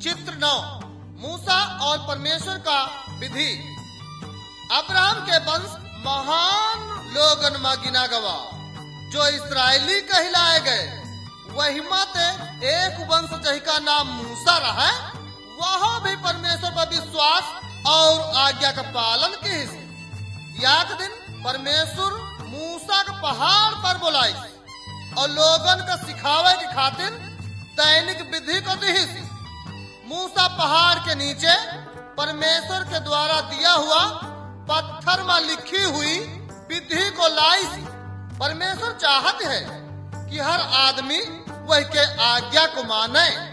चित्र 9 मूसा और परमेश्वर का विधि। अब्राहम के वंश महान लोगन में गिना गवा जो इसराइली कहलाए गए। वही मत एक वंश जिसका नाम मूसा रहा, वह भी परमेश्वर पर विश्वास और आज्ञा का पालन की। एक दिन परमेश्वर मूसा के पहाड़ पर बुलाई और लोगन का सिखावे के खातिर दैनिक विधि को दी। मूसा पहाड़ के नीचे परमेश्वर के द्वारा दिया हुआ पत्थर में लिखी हुई विधि को लाई। परमेश्वर चाहते हैं कि हर आदमी वह के आज्ञा को माने।